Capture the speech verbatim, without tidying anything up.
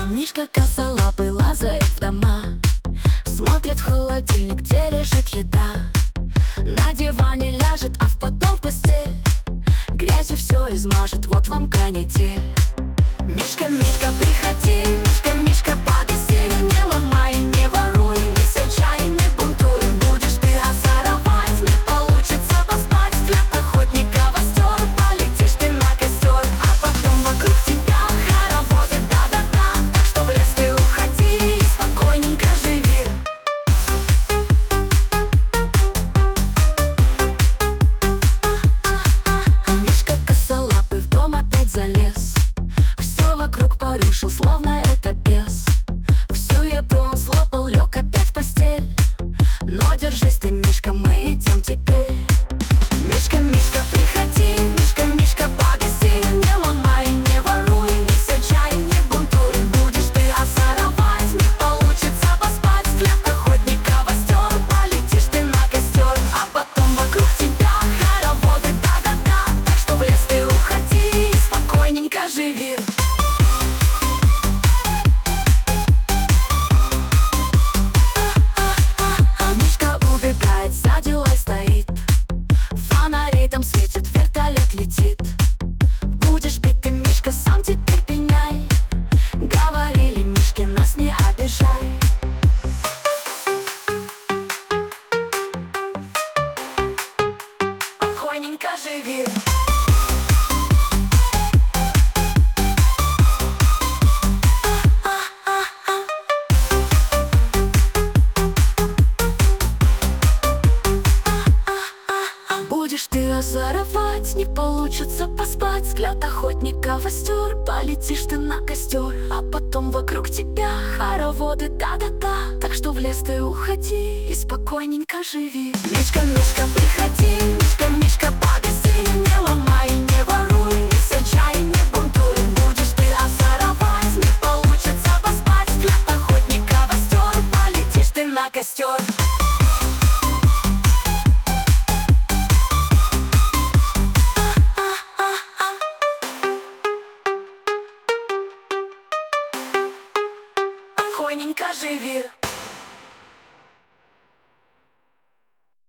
Мишка косолапый лазает в дома, смотрит в холодильник, где лежит еда. На диване ляжет, а потом в постель грязью все измажет, вот вам канитель. Мишка, Мишка, приходи, Мишка, Мишка, по постели. Не ломай, не воруй, не сечай, не бунтуй. Будешь ты озоровать, не получится поспать. Взгляд охотника востер, полетишь ты на костер, а потом вокруг тебя хороводы, да-да-да. Так что в лес ты уходи и спокойненько живи. Мишка косолапый в дом опять залез, все вокруг порушил, словно это бес. Всю еду он слопал, лег опять в постель. Но держись ты, Мишка, мы идем теперь. Мишка, Мишка, приходи, Мишка, Мишка, погоди. Не ломай, не воруй, не сечай, не бунтуй. Будешь ты озоровать, не получится поспать. Взгляд охотника востер, полетишь ты на костер, а потом вокруг тебя хороводы, да-да-да. Так что в лес ты уходи и спокойненько живи. Мишка убегает, за делой стоит, фонарей там светит, вертолет летит. Будешь бить ты, Мишка, сам теперь пеняй. Говорили Мишке, нас не обижай. Спокойненько живи. Будешь ты озоровать, не получится поспать. Взгляд охотника востер, полетишь ты на костер, а потом вокруг тебя хороводы, да-да-да. Так что в лес ты уходи и спокойненько живи. Мишка, Мишка, приходи, Мишка, Мишка, погоди. Не ломай, не воруй, не сечай, не бунтуй. Будешь ты озоровать, не получится поспать. Взгляд охотника востер, полетишь ты на костер. Спокойненько живи.